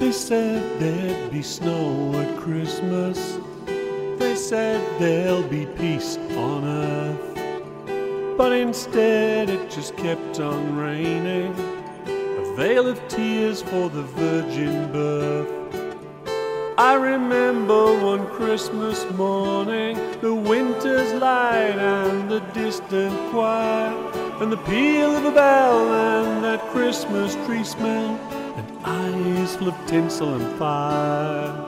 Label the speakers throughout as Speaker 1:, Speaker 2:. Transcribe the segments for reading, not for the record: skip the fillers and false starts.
Speaker 1: They said there'd be snow at Christmas. They said there'll be peace on earth. But instead it just kept on raining, a veil of tears for the virgin birth. I remember one Christmas morning, the winter's light and the distant choir, and the peal of a bell and that Christmas tree smell, and eyes full of tinsel and fire.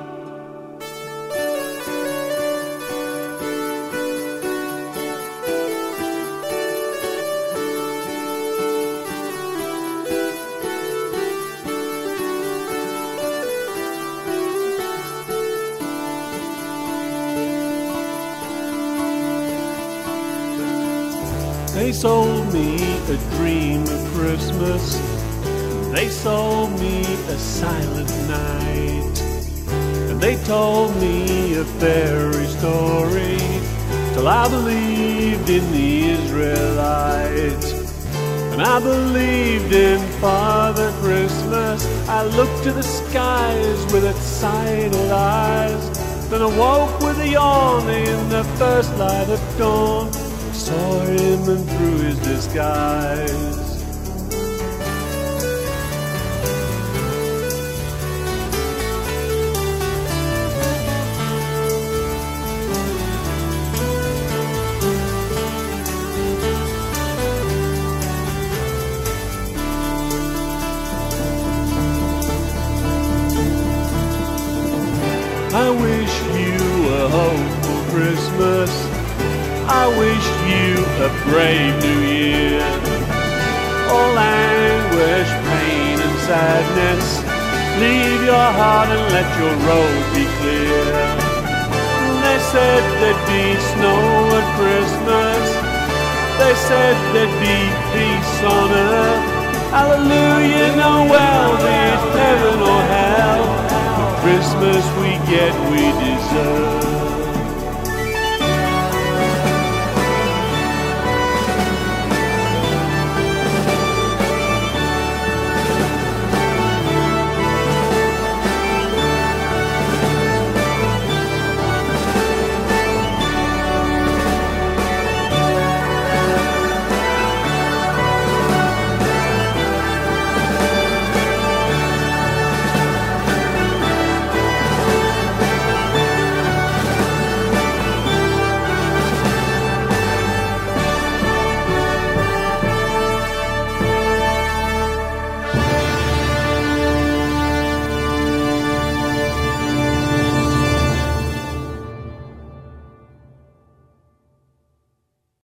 Speaker 1: They sold me a dream of Christmas. They sold me a silent night. And they told me a fairy story till I believed in the Israelites. And I believed in Father Christmas. I looked to the skies with excited eyes. Then I woke with a yawn in the first light of dawn. Saw him and through his disguise. I wish you a hopeful Christmas. I wish you a brave new year. All anguish, pain and sadness, leave your heart and let your road be clear. They said there'd be snow at Christmas. They said there'd be peace on earth. Hallelujah, no well, be it heaven or hell. The Christmas we get, we deserve.